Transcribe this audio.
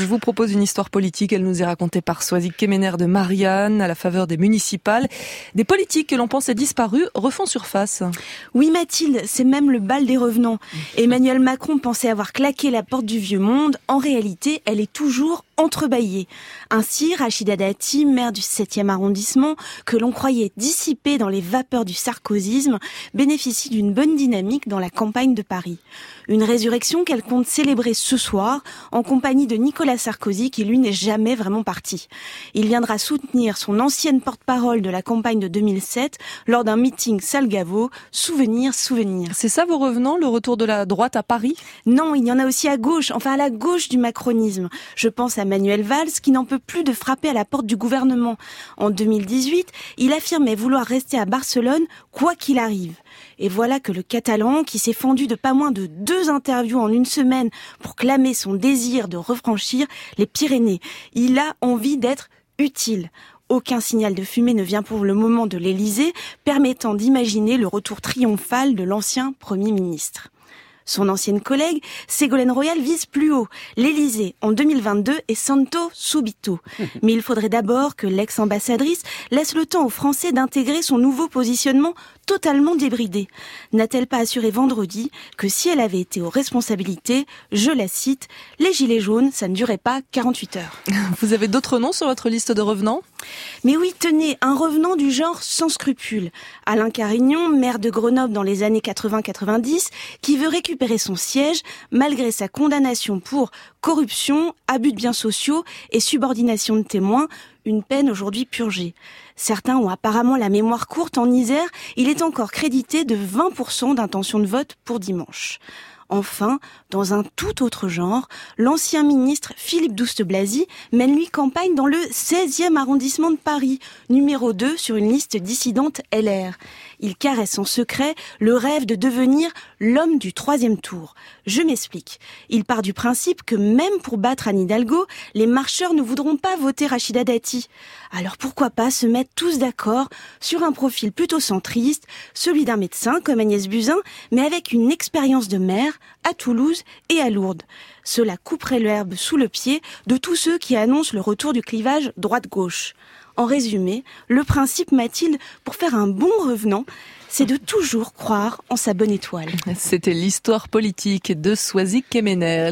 Je vous propose une histoire politique. Elle nous est racontée par Soazic Kemener de Marianne à la faveur des municipales. Des politiques que l'on pensait disparus refont surface. Oui Mathilde, c'est même le bal des revenants. Emmanuel Macron pensait avoir claqué la porte du vieux monde. En réalité, elle est toujours entrebâillée. Ainsi, Rachida Dati, maire du 7e arrondissement, que l'on croyait dissipée dans les vapeurs du sarkozysme, bénéficie d'une bonne dynamique dans la campagne de Paris. Une résurrection qu'elle compte célébrer ce soir en compagnie de Nicolas Sarkozy qui lui n'est jamais vraiment parti. Il viendra soutenir son ancienne porte-parole de la campagne de 2007 lors d'un meeting Salgavo, souvenir. C'est ça vos revenants, le retour de la droite à Paris ? Non, il y en a aussi à gauche, enfin à la gauche du macronisme. Je pense à Manuel Valls qui n'en peut plus de frapper à la porte du gouvernement. En 2018, il affirmait vouloir rester à Barcelone quoi qu'il arrive. Et voilà que le Catalan, qui s'est fendu de pas moins de 2 interviews en une semaine pour clamer son désir de refranchir les Pyrénées, il a envie d'être utile. Aucun signal de fumée ne vient pour le moment de l'Élysée, permettant d'imaginer le retour triomphal de l'ancien Premier ministre. Son ancienne collègue, Ségolène Royal, vise plus haut, l'Élysée en 2022 et Santo Subito. Mais il faudrait d'abord que l'ex-ambassadrice laisse le temps aux Français d'intégrer son nouveau positionnement totalement débridé. N'a-t-elle pas assuré vendredi que si elle avait été aux responsabilités, je la cite, les gilets jaunes, ça ne durait pas 48 heures. Vous avez d'autres noms sur votre liste de revenants ? Mais oui, tenez, un revenant du genre sans scrupules. Alain Carignon, maire de Grenoble dans les années 80-90, qui veut récupérer son siège malgré sa condamnation pour corruption, abus de biens sociaux et subordination de témoins, une peine aujourd'hui purgée. Certains ont apparemment la mémoire courte. En Isère, il est encore crédité de 20% d'intention de vote pour dimanche. Enfin, dans un tout autre genre, l'ancien ministre Philippe Douste-Blazy mène lui campagne dans le 16e arrondissement de Paris, numéro 2 sur une liste dissidente LR. Il caresse en secret le rêve de devenir l'homme du 3e tour. Je m'explique. Il part du principe que même pour battre Anne Hidalgo, les marcheurs ne voudront pas voter Rachida Dati. Alors pourquoi pas se mettre tous d'accord sur un profil plutôt centriste, celui d'un médecin comme Agnès Buzyn, mais avec une expérience de maire à Toulouse et à Lourdes. Cela couperait l'herbe sous le pied de tous ceux qui annoncent le retour du clivage droite-gauche. En résumé, le principe, Mathilde, pour faire un bon revenant, c'est de toujours croire en sa bonne étoile. C'était l'histoire politique de Soazic Kemener.